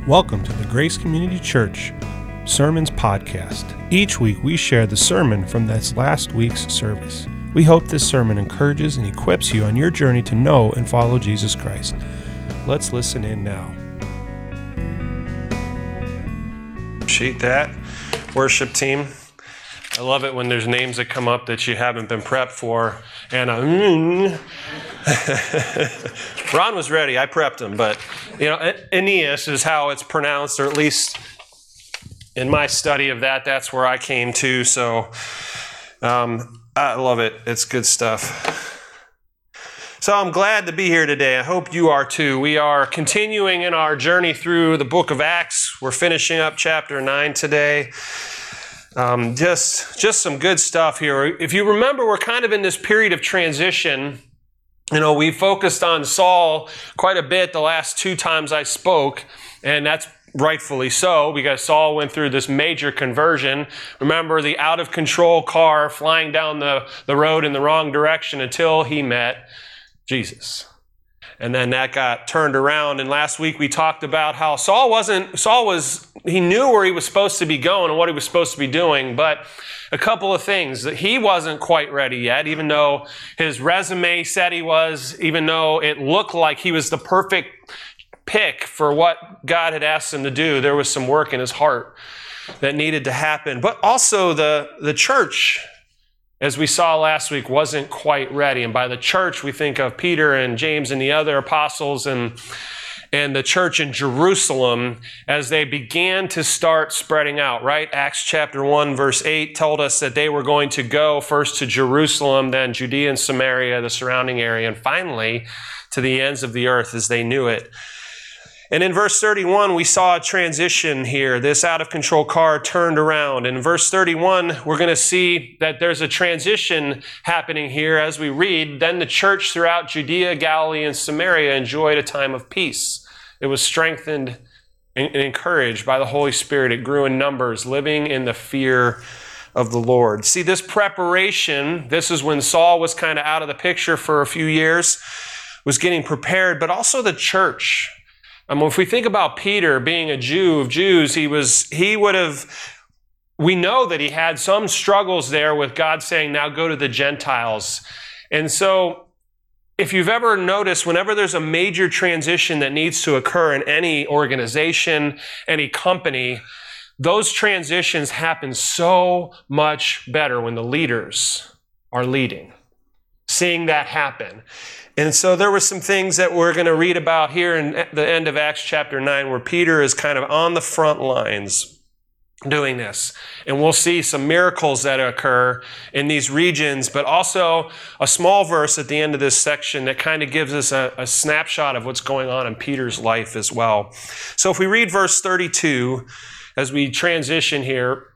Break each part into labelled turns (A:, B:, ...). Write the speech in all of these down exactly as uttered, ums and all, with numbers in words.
A: Welcome to the Grace Community Church Sermons Podcast. Each week we share the sermon from this last week's service. We hope this sermon encourages and equips you on your journey to know and follow Jesus Christ. Let's listen in now. Appreciate that, worship team. I love it when there's names that come up that you haven't been prepped for. And uh, mm. Ron was ready. I prepped him, but you know, Aeneas is how it's pronounced, or at least in my study of that, that's where I came to. So um, I love it. It's good stuff. So I'm glad to be here today. I hope you are too. We are continuing in our journey through the book of Acts. We're finishing up chapter nine today. Um, just, just some good stuff here. If you remember, we're kind of in this period of transition. You know, we focused on Saul quite a bit the last two times I spoke, and that's rightfully so, because Saul went through this major conversion. Remember the out-of-control car flying down the, the road in the wrong direction until he met Jesus. And then that got turned around. And last week we talked about how Saul wasn't, Saul was, he knew where he was supposed to be going and what he was supposed to be doing, but a couple of things that he wasn't quite ready yet, even though his resume said he was, even though it looked like he was the perfect pick for what God had asked him to do. There was some work in his heart that needed to happen. But also the, the church, as we saw last week, wasn't quite ready. And by the church, we think of Peter and James and the other apostles and, and the church in Jerusalem as they began to start spreading out, right? Acts chapter one, verse eight told us that they were going to go first to Jerusalem, then Judea and Samaria, the surrounding area, and finally to the ends of the earth as they knew it. And in verse thirty-one, we saw a transition here. This out-of-control car turned around. And in verse thirty-one, we're going to see that there's a transition happening here as we read. Then the church throughout Judea, Galilee, and Samaria enjoyed a time of peace. It was strengthened and encouraged by the Holy Spirit. It grew in numbers, living in the fear of the Lord. See, this preparation, this is when Saul was kind of out of the picture for a few years, was getting prepared, but also the church. Um, if we think about Peter being a Jew of Jews, he was, he would have, we know that he had some struggles there with God saying, now go to the Gentiles. And so if you've ever noticed, whenever there's a major transition that needs to occur in any organization, any company, those transitions happen so much better when the leaders are leading, seeing that happen. And so there were some things that we're going to read about here in the end of Acts chapter nine, where Peter is kind of on the front lines doing this. And we'll see some miracles that occur in these regions, but also a small verse at the end of this section that kind of gives us a, a snapshot of what's going on in Peter's life as well. So if we read verse thirty-two, as we transition here,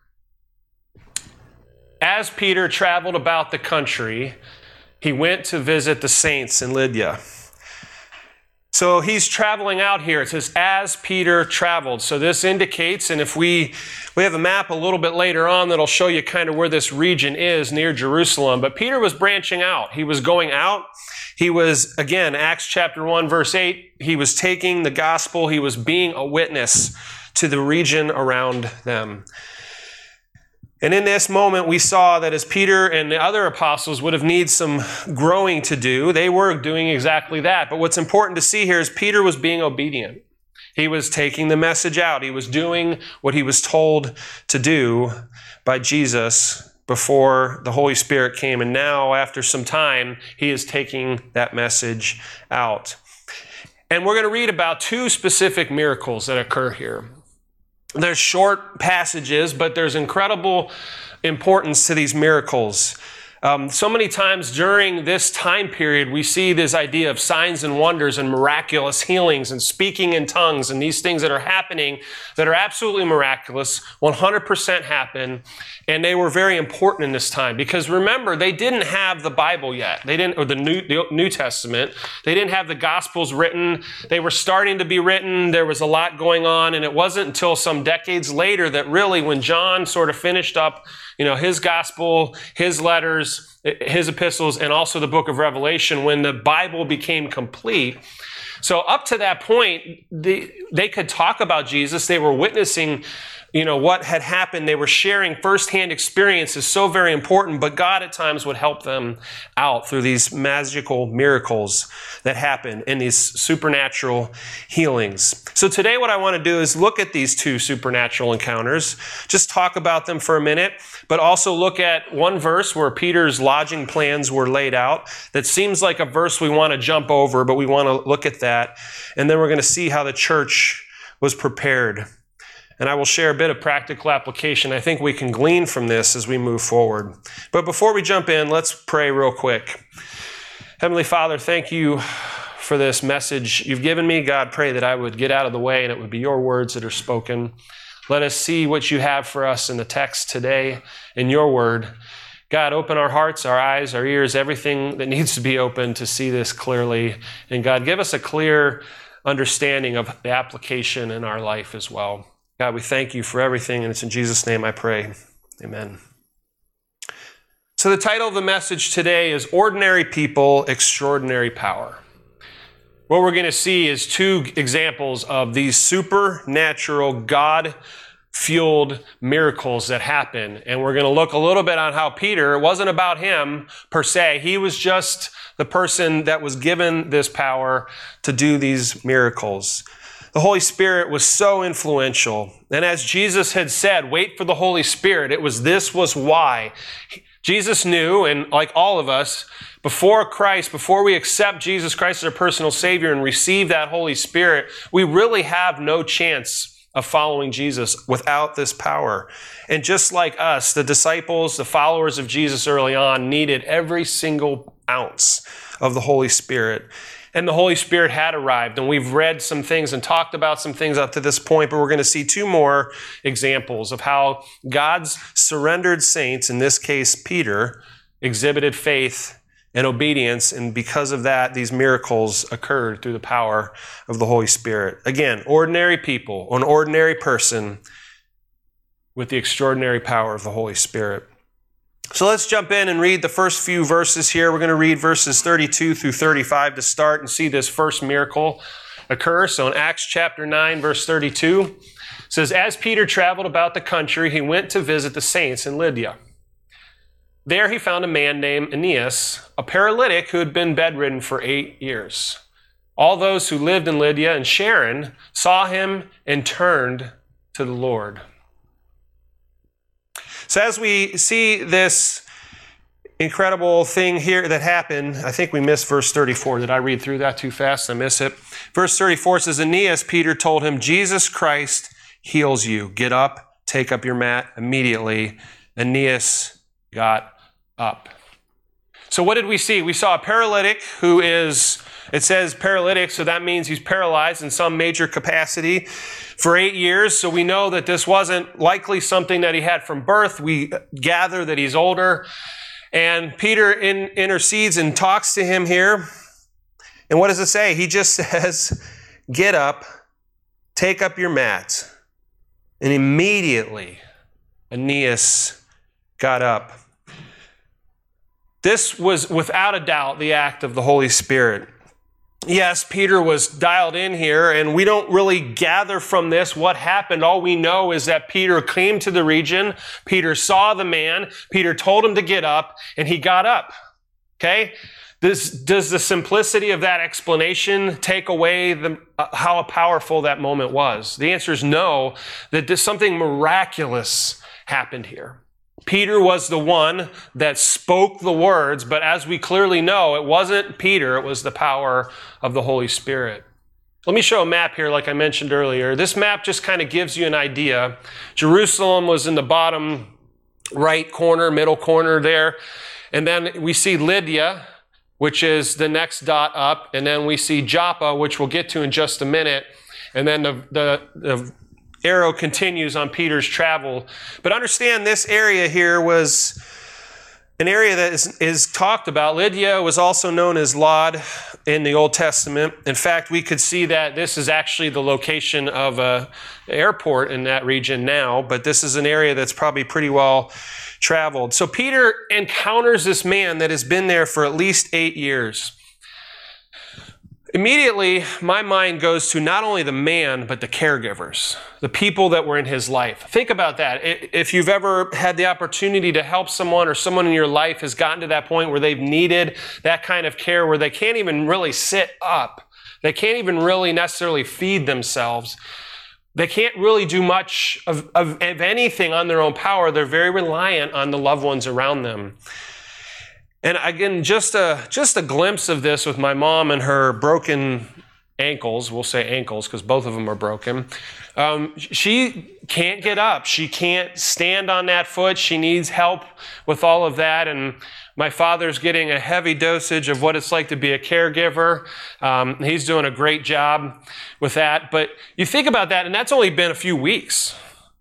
A: as Peter traveled about the country, he went to visit the saints in Lydia. So he's traveling out here. It says, as Peter traveled. So this indicates, and if we, we have a map a little bit later on that'll show you kind of where this region is near Jerusalem. But Peter was branching out. He was going out. He was, again, Acts chapter one, verse eight, he was taking the gospel. He was being a witness to the region around them. And in this moment, we saw that as Peter and the other apostles would have needed some growing to do, they were doing exactly that. But what's important to see here is Peter was being obedient. He was taking the message out. He was doing what he was told to do by Jesus before the Holy Spirit came. And now, after some time, he is taking that message out. And we're going to read about two specific miracles that occur here. There's short passages, but there's incredible importance to these miracles. Um, so many times during this time period, we see this idea of signs and wonders and miraculous healings and speaking in tongues and these things that are happening that are absolutely miraculous, one hundred percent happen. And they were very important in this time because remember, they didn't have the Bible yet. They didn't, or the New, the New Testament. They didn't have the Gospels written. They were starting to be written. There was a lot going on. And it wasn't until some decades later that really when John sort of finished up, you know, his gospel, his letters, his epistles, and also the book of Revelation, when the Bible became complete, So up to that point, they, they could talk about Jesus. They were witnessing, you know, what had happened. They were sharing firsthand experiences, so very important, but God at times would help them out through these magical miracles that happen in these supernatural healings. So today what I want to do is look at these two supernatural encounters, just talk about them for a minute, but also look at one verse where Peter's lodging plans were laid out. That seems like a verse we want to jump over, but we want to look at that. And then we're going to see how the church was prepared. And I will share a bit of practical application I think we can glean from this as we move forward. But before we jump in, let's pray real quick. Heavenly Father, thank you for this message you've given me. God, pray that I would get out of the way and it would be your words that are spoken. Let us see what you have for us in the text today, in your word. God, open our hearts, our eyes, our ears, everything that needs to be open to see this clearly. And God, give us a clear understanding of the application in our life as well. God, we thank you for everything, and it's in Jesus' name I pray. Amen. So the title of the message today is Ordinary People, Extraordinary Power. What we're going to see is two examples of these supernatural, God-fueled miracles that happen. And we're going to look a little bit on how Peter, it wasn't about him per se. He was just the person that was given this power to do these miracles. The Holy Spirit was so influential. And as Jesus had said, wait for the Holy Spirit. It was, this was why. Jesus knew, and like all of us, before Christ, before we accept Jesus Christ as our personal Savior and receive that Holy Spirit, we really have no chance of following Jesus without this power. And just like us, the disciples, the followers of Jesus early on, needed every single ounce of the Holy Spirit. And the Holy Spirit had arrived, and we've read some things and talked about some things up to this point, but we're going to see two more examples of how God's surrendered saints, in this case Peter, exhibited faith and obedience, and because of that, these miracles occurred through the power of the Holy Spirit. Again, ordinary people, an ordinary person with the extraordinary power of the Holy Spirit. So let's jump in and read the first few verses here. We're going to read verses thirty-two through thirty-five to start and see this first miracle occur. So in Acts chapter nine, verse thirty-two, it says, as Peter traveled about the country, he went to visit the saints in Lydia. There he found a man named Aeneas, a paralytic who had been bedridden for eight years. All those who lived in Lydia and Sharon saw him and turned to the Lord. So as we see this incredible thing here that happened, I think we missed verse thirty-four. Did I read through that too fast? I miss it. Verse thirty-four says, Aeneas, Peter told him, Jesus Christ heals you. Get up, take up your mat. Immediately, Aeneas got up. So what did we see? We saw a paralytic who is, it says paralytic, so that means he's paralyzed in some major capacity for eight years. So we know that this wasn't likely something that he had from birth. We gather that he's older. And Peter in, intercedes and talks to him here. And what does it say? He just says, get up, take up your mat. And immediately, Aeneas got up. This was without a doubt the act of the Holy Spirit. Yes, Peter was dialed in here, and we don't really gather from this what happened. All we know is that Peter came to the region, Peter saw the man, Peter told him to get up, and he got up. Okay? This, does the simplicity of that explanation take away the, uh, how powerful that moment was? The answer is no, that this, something miraculous happened here. Peter was the one that spoke the words, but as we clearly know, it wasn't Peter, it was the power of the Holy Spirit. Let me show a map here like I mentioned earlier. This map just kind of gives you an idea. Jerusalem was in the bottom right corner, middle corner there. And then we see Lydia, which is the next dot up. And then we see Joppa, which we'll get to in just a minute. And then the, the, the arrow continues on Peter's travel. But understand this area here was an area that is, is talked about. Lydia was also known as Lod in the Old Testament. In fact, we could see that this is actually the location of an airport in that region now, but this is an area that's probably pretty well traveled. So Peter encounters this man that has been there for at least eight years. Immediately, my mind goes to not only the man, but the caregivers, the people that were in his life. Think about that. If you've ever had the opportunity to help someone, or someone in your life has gotten to that point where they've needed that kind of care, where they can't even really sit up, they can't even really necessarily feed themselves, they can't really do much of, of, of anything on their own power. They're very reliant on the loved ones around them. And again, just a just a glimpse of this with my mom and her broken ankles. We'll say ankles because both of them are broken. Um, she can't get up. She can't stand on that foot. She needs help with all of that. And my father's getting a heavy dosage of what it's like to be a caregiver. Um, he's doing a great job with that. But you think about that, and that's only been a few weeks.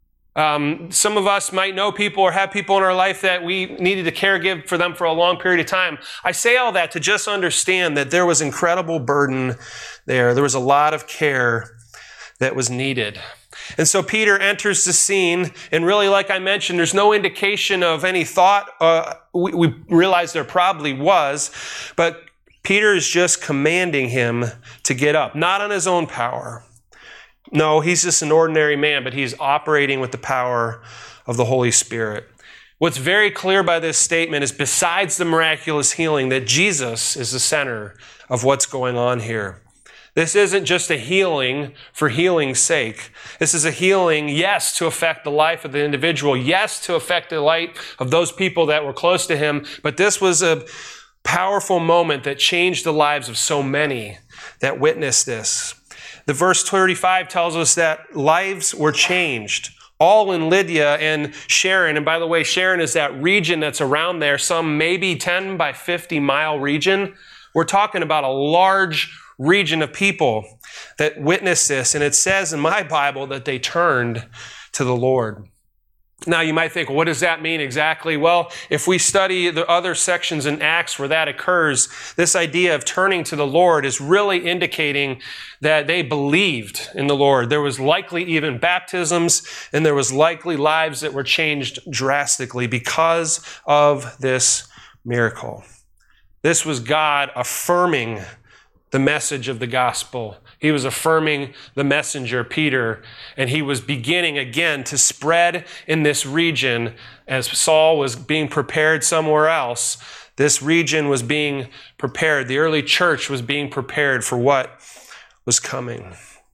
A: Um, some of us might know people or have people in our life that we needed to care give for them for a long period of time. I say all that to just understand that there was incredible burden there. There was a lot of care that was needed. And so Peter enters the scene, and really, like I mentioned, there's no indication of any thought. Uh, we, we realize there probably was, but Peter is just commanding him to get up, not on his own power. No, he's just an ordinary man, but he's operating with the power of the Holy Spirit. What's very clear by this statement is, besides the miraculous healing, that Jesus is the center of what's going on here. This isn't just a healing for healing's sake. This is a healing, yes, to affect the life of the individual, yes, to affect the life of those people that were close to him, but this was a powerful moment that changed the lives of so many that witnessed this. The verse thirty-five tells us that lives were changed, all in Lydia and Sharon. And by the way, Sharon is that region that's around there, some maybe ten by fifty mile region. We're talking about a large region of people that witnessed this. And it says in my Bible that they turned to the Lord. Now, you might think, well, what does that mean exactly? Well, if we study the other sections in Acts where that occurs, this idea of turning to the Lord is really indicating that they believed in the Lord. There was likely even baptisms, and there was likely lives that were changed drastically because of this miracle. This was God affirming the message of the gospel. He was affirming the messenger, Peter, and he was beginning again to spread in this region as Saul was being prepared somewhere else. This region was being prepared. The early church was being prepared for what was coming.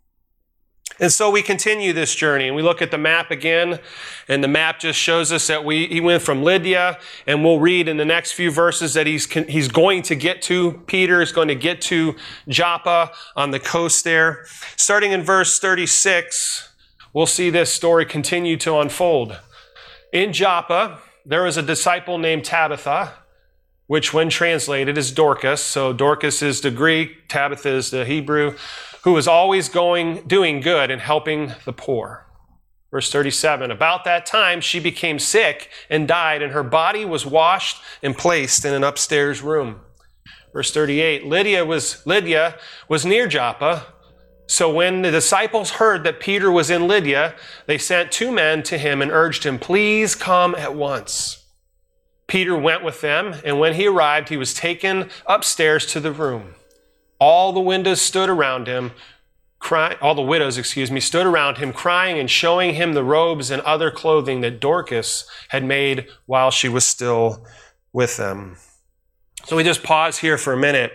A: And so we continue this journey, and we look at the map again, and the map just shows us that we he went from Lydia, and we'll read in the next few verses that he's he's going to get to, Peter is going to get to Joppa on the coast there. Starting in verse thirty-six, we'll see this story continue to unfold. In Joppa, there was a disciple named Tabitha, which when translated is Dorcas. So Dorcas is the Greek, Tabitha is the Hebrew, who was always going, doing good and helping the poor. Verse thirty-seven, about that time she became sick and died, and her body was washed and placed in an upstairs room. Verse thirty-eight, Lydia was, Lydia was near Joppa. So when the disciples heard that Peter was in Lydia, they sent two men to him and urged him, please come at once. Peter went with them, and when he arrived, he was taken upstairs to the room. All the windows stood around him, cry, all the widows, excuse me, stood around him, crying and showing him the robes and other clothing that Dorcas had made while she was still with them. So we just pause here for a minute.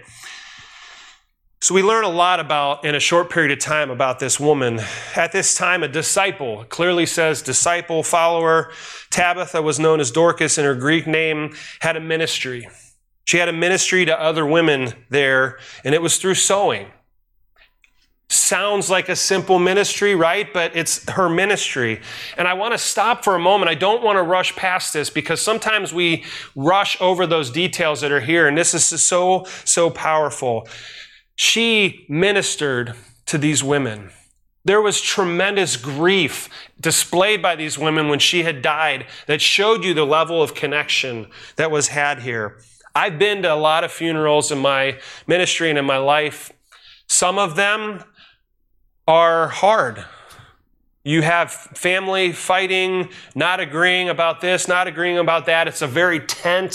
A: So we learn a lot about, in a short period of time, about this woman. At this time, a disciple, clearly says disciple, follower. Tabitha was known as Dorcas, and her Greek name had a ministry. She had a ministry to other women there, and it was through sewing. Sounds like a simple ministry, right? But it's her ministry. And I want to stop for a moment. I don't want to rush past this because sometimes we rush over those details that are here, and this is so, so powerful. She ministered to these women. There was tremendous grief displayed by these women when she had died that showed you the level of connection that was had here. I've been to a lot of funerals in my ministry and in my life. Some of them are hard. You have family fighting, not agreeing about this, not agreeing about that. It's a very tense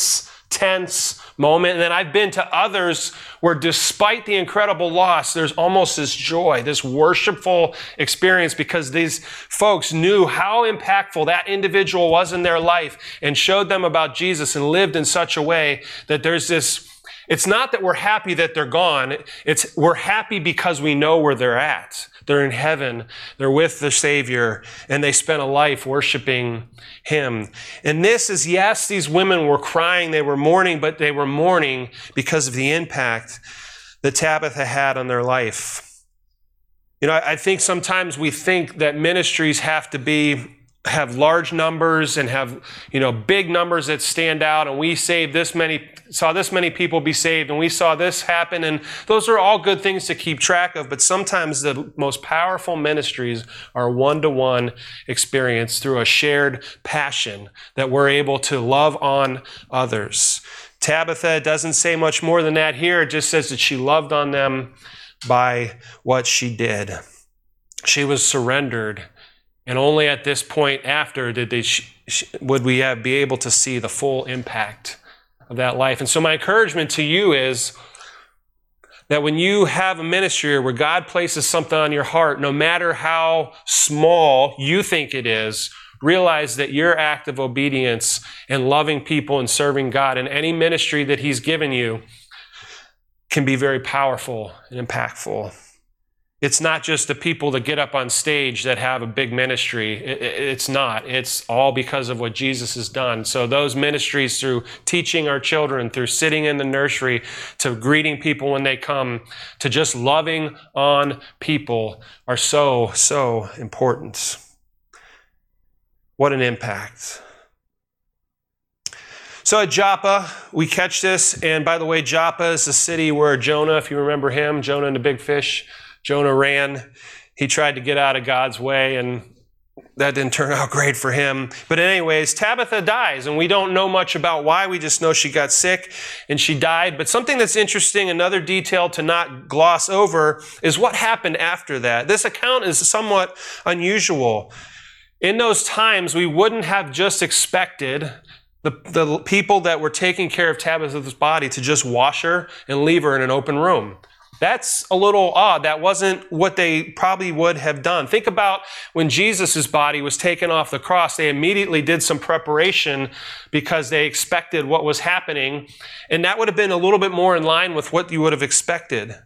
A: tense moment. And then I've been to others where despite the incredible loss, there's almost this joy, this worshipful experience because these folks knew how impactful that individual was in their life and showed them about Jesus and lived in such a way that there's this, it's not that we're happy that they're gone. It's we're happy because we know where they're at. They're in heaven. They're with the Savior, and they spent a life worshiping Him. And this is, yes, these women were crying, they were mourning, but they were mourning because of the impact that Tabitha had on their life. You know, I think sometimes we think that ministries have to be have large numbers and have, you know, big numbers that stand out, and we saved this many, saw this many people be saved, and we saw this happen, and those are all good things to keep track of, but sometimes the most powerful ministries are one-to-one experience through a shared passion that we're able to love on others. Tabitha doesn't say much more than that here. It just says that she loved on them by what she did. She was surrendered. And only at this point after did they sh- sh- would we have, be able to see the full impact of that life. And so my encouragement to you is that when you have a ministry where God places something on your heart, no matter how small you think it is, realize that your act of obedience and loving people and serving God in any ministry that He's given you can be very powerful and impactful. It's not just the people that get up on stage that have a big ministry. It's not. It's all because of what Jesus has done. So those ministries, through teaching our children, through sitting in the nursery, to greeting people when they come, to just loving on people, are so, so important. What an impact. So at Joppa, we catch this. And by the way, Joppa is the city where Jonah, if you remember him, Jonah and the big fish, Jonah ran. He tried to get out of God's way, and that didn't turn out great for him. But anyways, Tabitha dies, and we don't know much about why. We just know she got sick and she died. But something that's interesting, another detail to not gloss over, is what happened after that. This account is somewhat unusual. In those times, we wouldn't have just expected the, the people that were taking care of Tabitha's body to just wash her and leave her in an open room. That's a little odd. That wasn't what they probably would have done. Think about when Jesus' body was taken off the cross. They immediately did some preparation because they expected what was happening. And that would have been a little bit more in line with what you would have expected.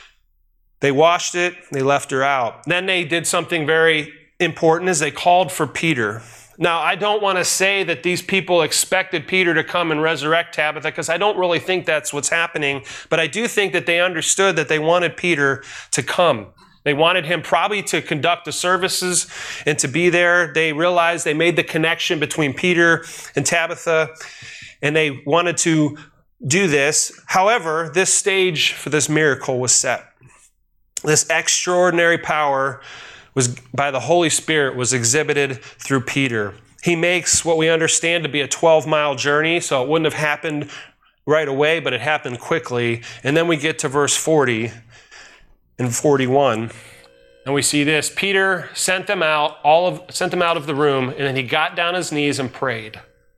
A: They washed it. They left her out. Then they did something very important, is they called for Peter. Now, I don't want to say that these people expected Peter to come and resurrect Tabitha, because I don't really think that's what's happening. But I do think that they understood that they wanted Peter to come. They wanted him probably to conduct the services and to be there. They realized they made the connection between Peter and Tabitha, and they wanted to do this. However, this stage for this miracle was set. This extraordinary power was by the Holy Spirit was exhibited through Peter. He makes what we understand to be a twelve-mile journey, so it wouldn't have happened right away, but it happened quickly. And then we get to verse forty and forty-one, and we see this. Peter sent them out, all of sent them out of the room, and then he got down his knees and prayed.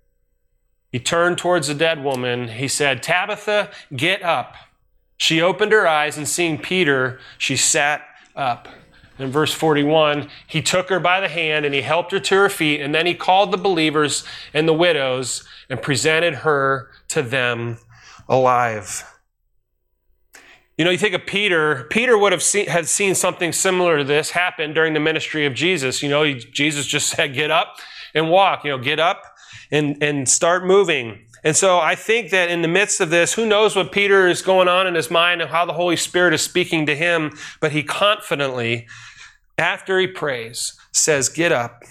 A: He turned towards the dead woman. He said, "Tabitha, get up." She opened her eyes, and seeing Peter, she sat up. In verse forty-one, he took her by the hand and he helped her to her feet, and then he called the believers and the widows and presented her to them alive. You know, you think of Peter. Peter would have seen, had seen something similar to this happen during the ministry of Jesus. You know, he, Jesus just said, get up and walk. You know, get up and, and start moving. And so I think that in the midst of this, who knows what Peter is going on in his mind and how the Holy Spirit is speaking to him, but he confidently, after he prays, says, get up.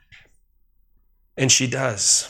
A: And she does.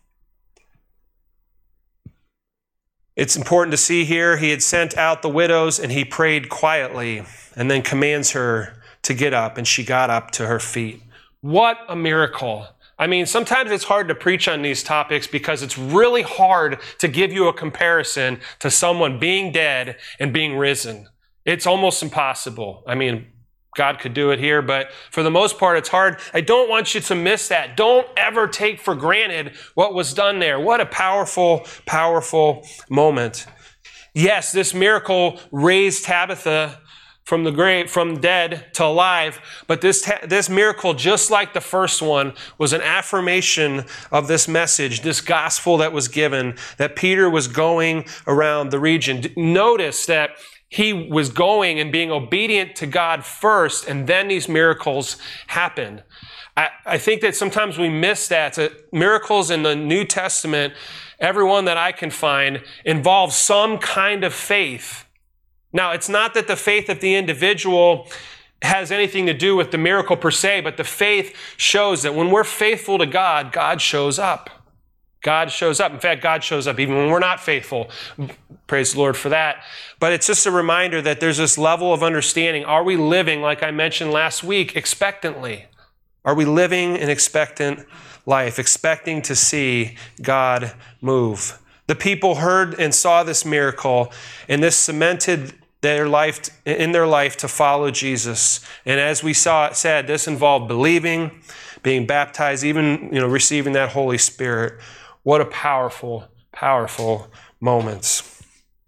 A: It's important to see here, he had sent out the widows and he prayed quietly and then commands her to get up, and she got up to her feet. What a miracle. I mean, sometimes it's hard to preach on these topics because it's really hard to give you a comparison to someone being dead and being risen. It's almost impossible. I mean, God could do it here, but for the most part, it's hard. I don't want you to miss that. Don't ever take for granted what was done there. What a powerful, powerful moment. Yes, this miracle raised Tabitha from the grave, from dead to alive, but this, this miracle, just like the first one, was an affirmation of this message, this gospel that was given, that Peter was going around the region. Notice that he was going and being obedient to God first, and then these miracles happened. I, I think that sometimes we miss that. that. Miracles in the New Testament, every one that I can find, involves some kind of faith. Now, it's not that the faith of the individual has anything to do with the miracle per se, but the faith shows that when we're faithful to God, God shows up. God shows up. In fact, God shows up even when we're not faithful. Praise the Lord for that. But it's just a reminder that there's this level of understanding. Are we living, like I mentioned last week, expectantly? Are we living an expectant life, expecting to see God move? The people heard and saw this miracle, and this cemented their life in their life to follow Jesus. And as we saw it said, this involved believing, being baptized, even you know, receiving that Holy Spirit. What a powerful, powerful moments.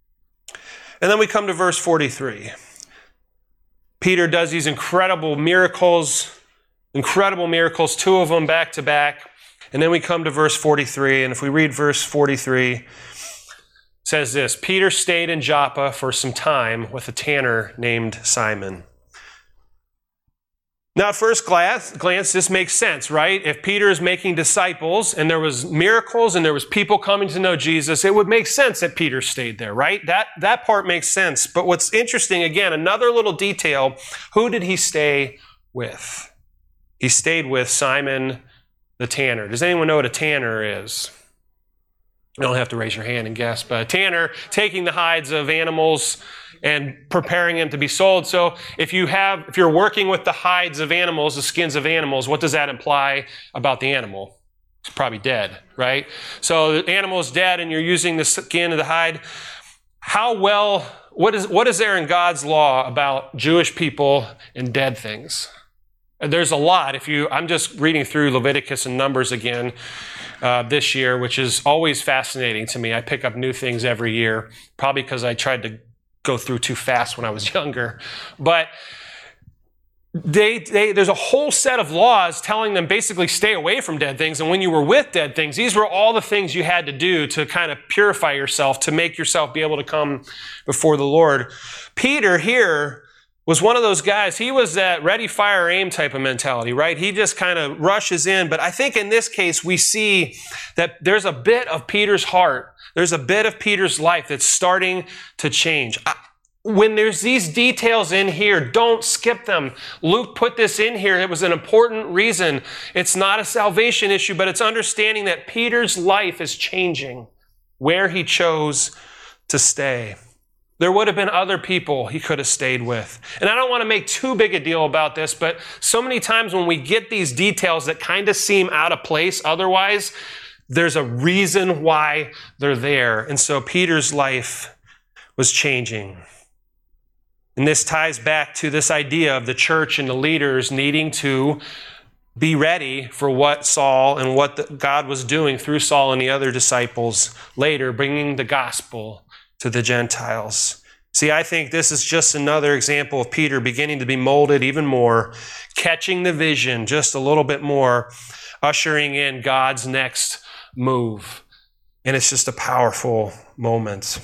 A: And then we come to verse forty-three. Peter does these incredible miracles, incredible miracles, two of them back to back. And then we come to verse forty-three. And if we read verse forty-three, it says this: Peter stayed in Joppa for some time with a tanner named Simon. Now, at first glance, glance, this makes sense, right? If Peter is making disciples and there was miracles and there was people coming to know Jesus, it would make sense that Peter stayed there, right? That, that part makes sense. But what's interesting, again, another little detail, who did he stay with? He stayed with Simon the tanner. Does anyone know what a tanner is? You don't have to raise your hand and guess, but a tanner, taking the hides of animals and preparing them to be sold. So if you have, if you're working with the hides of animals, the skins of animals, what does that imply about the animal? It's probably dead, right? So the animal is dead and you're using the skin of the hide. How well, what is, what is there in God's law about Jewish people and dead things? There's a lot. If you, I'm just reading through Leviticus and Numbers again uh, this year, which is always fascinating to me. I pick up new things every year, probably because I tried to go through too fast when I was younger. But they, they, there's a whole set of laws telling them basically stay away from dead things. And when you were with dead things, these were all the things you had to do to kind of purify yourself, to make yourself be able to come before the Lord. Peter here was one of those guys. He was that ready, fire, aim type of mentality, right? He just kind of rushes in. But I think in this case, we see that there's a bit of Peter's heart. There's a bit of Peter's life that's starting to change. When there's these details in here, don't skip them. Luke put this in here. It was an important reason. It's not a salvation issue, but it's understanding that Peter's life is changing where he chose to stay. There would have been other people he could have stayed with. And I don't want to make too big a deal about this, but so many times when we get these details that kind of seem out of place otherwise, there's a reason why they're there. And so Peter's life was changing. And this ties back to this idea of the church and the leaders needing to be ready for what Saul and what the, God was doing through Saul and the other disciples later, bringing the gospel to the Gentiles. See, I think this is just another example of Peter beginning to be molded even more, catching the vision just a little bit more, ushering in God's next move. And it's just a powerful moment.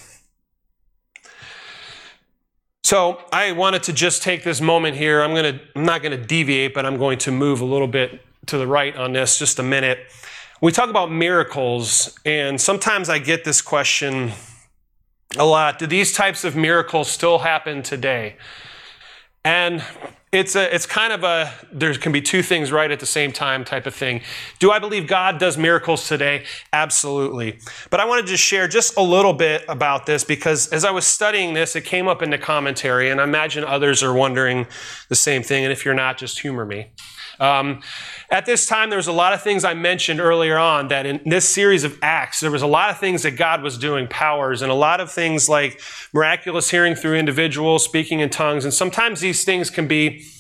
A: So I wanted to just take this moment here. I'm going to, I'm not going to deviate, but I'm going to move a little bit to the right on this just a minute. We talk about miracles, and sometimes I get this question a lot. Do these types of miracles still happen today? And it's a, it's kind of a, there can be two things right at the same time type of thing. Do I believe God does miracles today? Absolutely. But I want to just share just a little bit about this because as I was studying this, it came up in the commentary, and I imagine others are wondering the same thing. And if you're not, just humor me. Um, at this time, there was a lot of things I mentioned earlier on that in this series of Acts, there was a lot of things that God was doing, powers, and a lot of things like miraculous hearing through individuals, speaking in tongues. And sometimes these things can be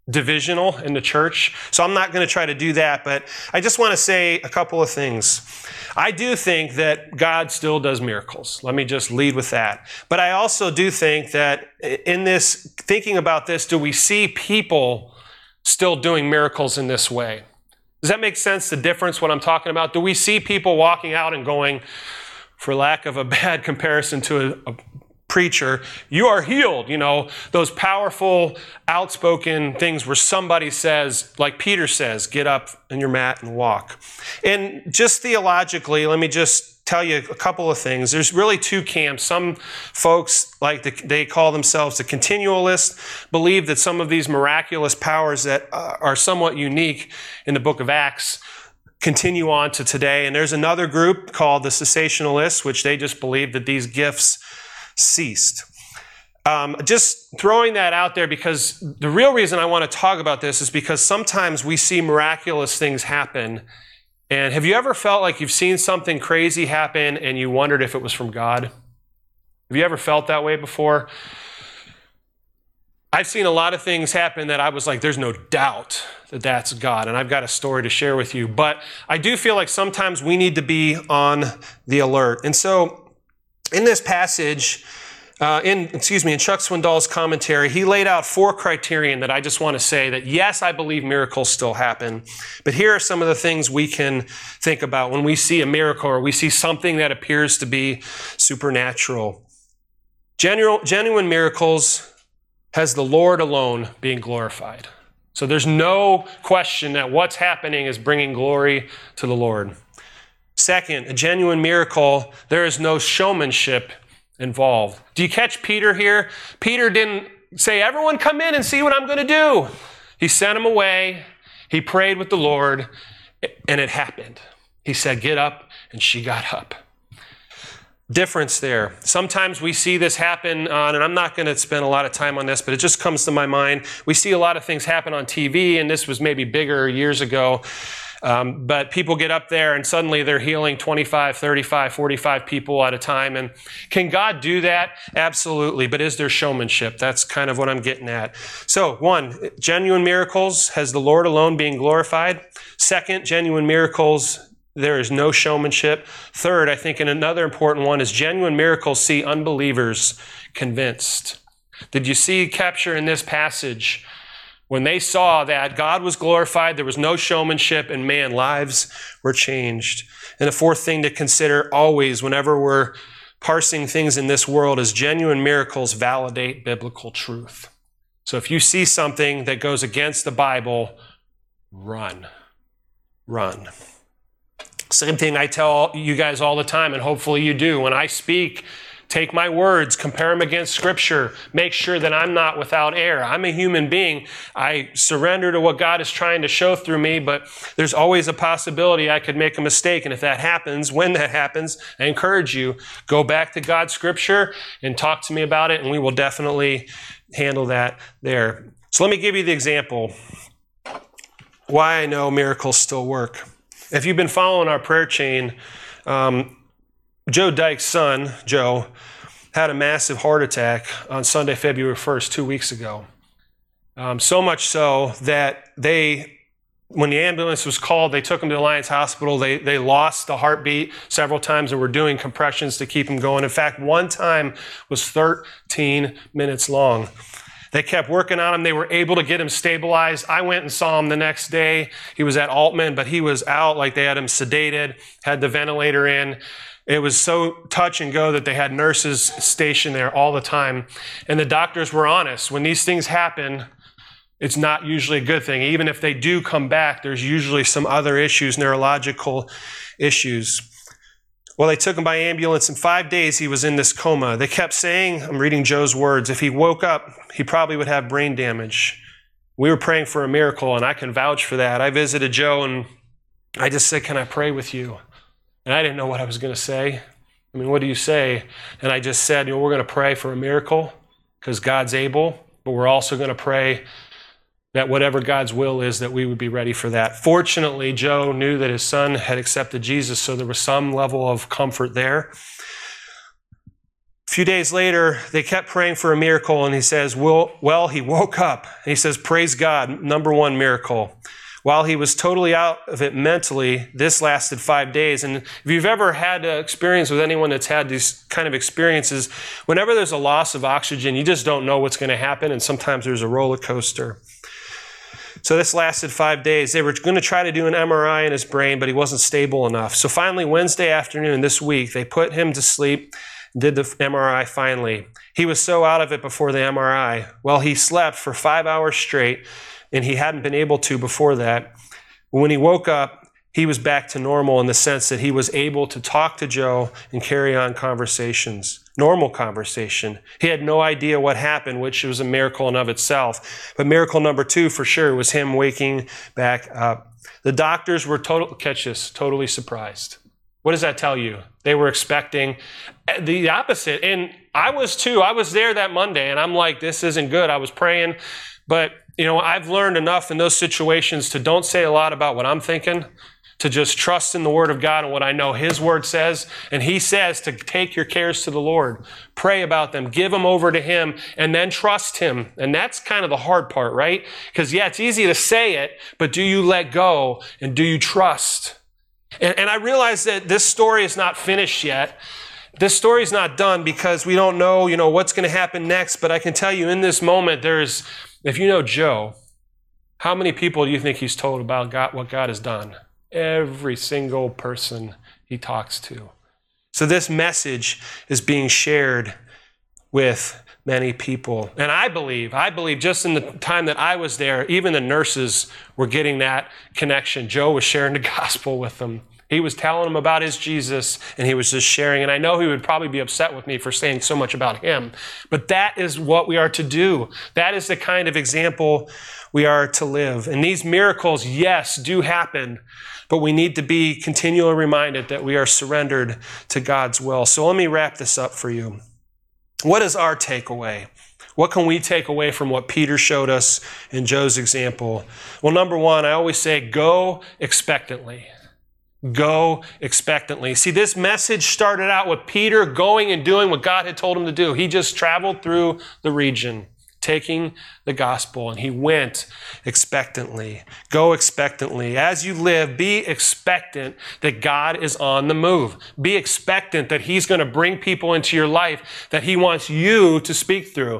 A: divisional in the church. So I'm not going to try to do that, but I just want to say a couple of things. I do think that God still does miracles. Let me just lead with that. But I also do think that in this, thinking about this, do we see people still doing miracles in this way? Does that make sense, the difference, what I'm talking about? Do we see people walking out and going, for lack of a bad comparison to a, a preacher, you are healed, you know, those powerful, outspoken things where somebody says, like Peter says, get up on your mat and walk. And just theologically, let me just tell you a couple of things. There's really two camps. Some folks, like the, they call themselves the continualists, believe that some of these miraculous powers that uh, are somewhat unique in the book of Acts continue on to today. And there's another group called the cessationalists, which they just believe that these gifts ceased. Um, just throwing that out there because the real reason I want to talk about this is because sometimes we see miraculous things happen. And have you ever felt like you've seen something crazy happen and you wondered if it was from God? Have you ever felt that way before? I've seen a lot of things happen that I was like, there's no doubt that that's God. And I've got a story to share with you. But I do feel like sometimes we need to be on the alert. And so in this passage, Uh, in, excuse me, in Chuck Swindoll's commentary, he laid out four criterion that I just want to say that, yes, I believe miracles still happen, but here are some of the things we can think about when we see a miracle or we see something that appears to be supernatural. Genuine, genuine miracles has the Lord alone being glorified. So there's no question that what's happening is bringing glory to the Lord. Second, a genuine miracle, there is no showmanship involved. Do you catch Peter here? Peter didn't say, everyone come in and see what I'm going to do. He sent him away. He prayed with the Lord, and it happened. He said, get up, and she got up. Difference there. Sometimes we see this happen on, and I'm not going to spend a lot of time on this, but it just comes to my mind. We see a lot of things happen on T V, and this was maybe bigger years ago. Um, but people get up there and suddenly they're healing twenty-five, thirty-five, forty-five people at a time. And can God do that? Absolutely. But is there showmanship? That's kind of what I'm getting at. So one, genuine miracles has the Lord alone being glorified. Second, genuine miracles, there is no showmanship. Third, I think, and another important one is genuine miracles see unbelievers convinced. Did you see capture in this passage? When they saw that God was glorified, there was no showmanship, and man, lives were changed. And the fourth thing to consider always whenever we're parsing things in this world is genuine miracles validate biblical truth. So if you see something that goes against the Bible, run. Run. Same thing I tell you guys all the time, and hopefully you do. When I speak, take my words, compare them against Scripture, make sure that I'm not without error. I'm a human being. I surrender to what God is trying to show through me, but there's always a possibility I could make a mistake. And if that happens, when that happens, I encourage you, go back to God's Scripture and talk to me about it, and we will definitely handle that there. So let me give you the example why I know miracles still work. If you've been following our prayer chain, um, Joe Dyke's son, Joe, had a massive heart attack on Sunday, February first, two weeks ago. Um, so much so that they, when the ambulance was called, they took him to Alliance Hospital. They, they lost the heartbeat several times and were doing compressions to keep him going. In fact, one time was thirteen minutes long. They kept working on him. They were able to get him stabilized. I went and saw him the next day. He was at Altman, but he was out, like they had him sedated, had the ventilator in. It was so touch and go that they had nurses stationed there all the time. And the doctors were honest. When these things happen, it's not usually a good thing. Even if they do come back, there's usually some other issues, neurological issues. Well, they took him by ambulance. In five days, he was in this coma. They kept saying, I'm reading Joe's words, if he woke up, he probably would have brain damage. We were praying for a miracle, and I can vouch for that. I visited Joe, and I just said, can I pray with you? And I didn't know what I was going to say. I mean, what do you say? And I just said, you know, we're going to pray for a miracle because God's able, but we're also going to pray that whatever God's will is, that we would be ready for that. Fortunately, Joe knew that his son had accepted Jesus, so there was some level of comfort there. A few days later, they kept praying for a miracle, and he says, well, well, he woke up. And he says, praise God, number one miracle. While he was totally out of it mentally, this lasted five days. And if you've ever had an experience with anyone that's had these kind of experiences, whenever there's a loss of oxygen, you just don't know what's going to happen, and sometimes there's a roller coaster. So this lasted five days. They were going to try to do an M R I in his brain, but he wasn't stable enough. So finally, Wednesday afternoon this week, they put him to sleep, did the M R I finally. He was so out of it before the M R I. Well, he slept for five hours straight, and he hadn't been able to before that. When he woke up, he was back to normal in the sense that he was able to talk to Joe and carry on conversations, normal conversation. He had no idea what happened, which was a miracle in of itself. But miracle number two, for sure, was him waking back up. The doctors were total, catch this, totally surprised. What does that tell you? They were expecting the opposite. And I was too. I was there that Monday, and I'm like, this isn't good. I was praying, but you know, I've learned enough in those situations to don't say a lot about what I'm thinking, to just trust in the Word of God and what I know His Word says. And He says to take your cares to the Lord, pray about them, give them over to Him, and then trust Him. And that's kind of the hard part, right? Because yeah, it's easy to say it, but do you let go and do you trust? And, and I realize that this story is not finished yet. This story is not done because we don't know, you know, what's going to happen next. But I can tell you in this moment, there's, if you know Joe, how many people do you think he's told about God, what God has done? Every single person he talks to. So this message is being shared with many people. And I believe, I believe just in the time that I was there, even the nurses were getting that connection. Joe was sharing the gospel with them. He was telling them about his Jesus, and he was just sharing. And I know he would probably be upset with me for saying so much about him. But that is what we are to do. That is the kind of example we are to live. And these miracles, yes, do happen. But we need to be continually reminded that we are surrendered to God's will. So let me wrap this up for you. What is our takeaway? What can we take away from what Peter showed us in Joe's example? Well, number one, I always say, go expectantly. Go expectantly. See, this message started out with Peter going and doing what God had told him to do. He just traveled through the region, taking the gospel, and he went expectantly. Go expectantly. As you live, be expectant that God is on the move. Be expectant that He's going to bring people into your life that He wants you to speak through.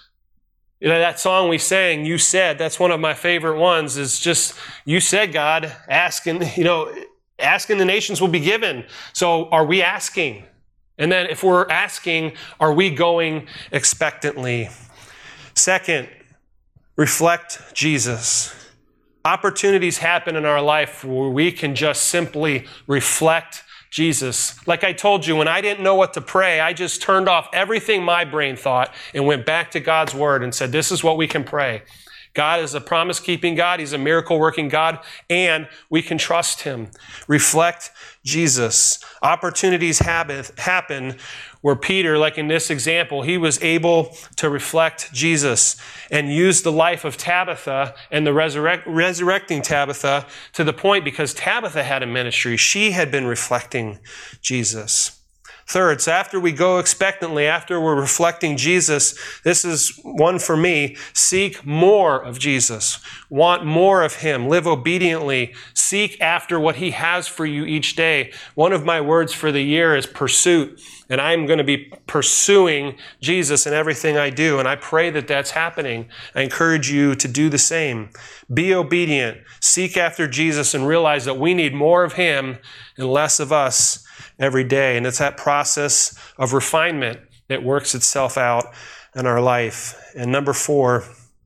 A: You know, that song we sang, You Said, that's one of my favorite ones, is just, you said, God, asking, you know, asking the nations will be given. So are we asking? And then if we're asking, are we going expectantly? Second, reflect Jesus. Opportunities happen in our life where we can just simply reflect Jesus. Like I told you, when I didn't know what to pray, I just turned off everything my brain thought and went back to God's Word and said, this is what we can pray. God is a promise-keeping God. He's a miracle-working God, and we can trust Him. Reflect Jesus. Opportunities happen where Peter, like in this example, he was able to reflect Jesus and use the life of Tabitha and the resurrect, resurrecting Tabitha to the point because Tabitha had a ministry. She had been reflecting Jesus. Third, so after we go expectantly, after we're reflecting Jesus, this is one for me, seek more of Jesus. Want more of Him. Live obediently. Seek after what He has for you each day. One of my words for the year is pursuit, and I'm going to be pursuing Jesus in everything I do, and I pray that that's happening. I encourage you to do the same. Be obedient. Seek after Jesus and realize that we need more of Him and less of us every day. And it's that process of refinement that works itself out in our life. And number four,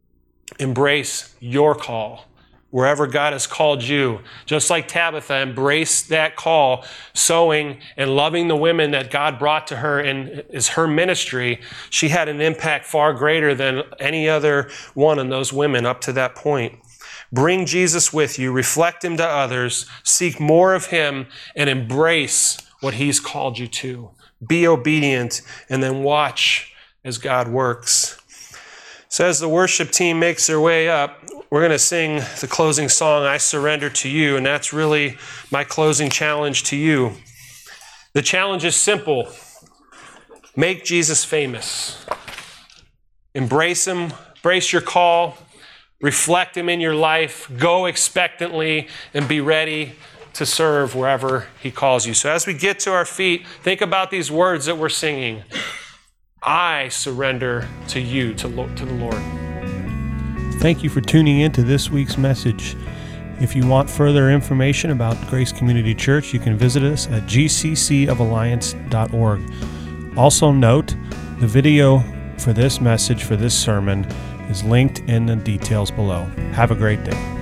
A: embrace your call. Wherever God has called you, just like Tabitha, embrace that call, sowing and loving the women that God brought to her and is her ministry. She had an impact far greater than any other one of those women up to that point. Bring Jesus with you, reflect Him to others, seek more of Him, and embrace what He's called you to. Be obedient, and then watch as God works. So as the worship team makes their way up, we're going to sing the closing song, I Surrender to You, and that's really my closing challenge to you. The challenge is simple. Make Jesus famous. Embrace him. Embrace your call. Reflect him in your life. Go expectantly and be ready to serve wherever he calls you. So as we get to our feet, think about these words that we're singing. I surrender to you, to, to the Lord.
B: Thank you for tuning in to this week's message. If you want further information about Grace Community Church, you can visit us at g c c of alliance dot org. Also note, the video for this message, for this sermon, is linked in the details below. Have a great day.